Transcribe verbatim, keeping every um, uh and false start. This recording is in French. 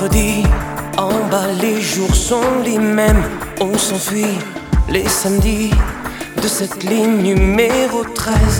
mercredi, en bas les jours sont les mêmes. On s'enfuit les samedis de cette ligne numéro treize.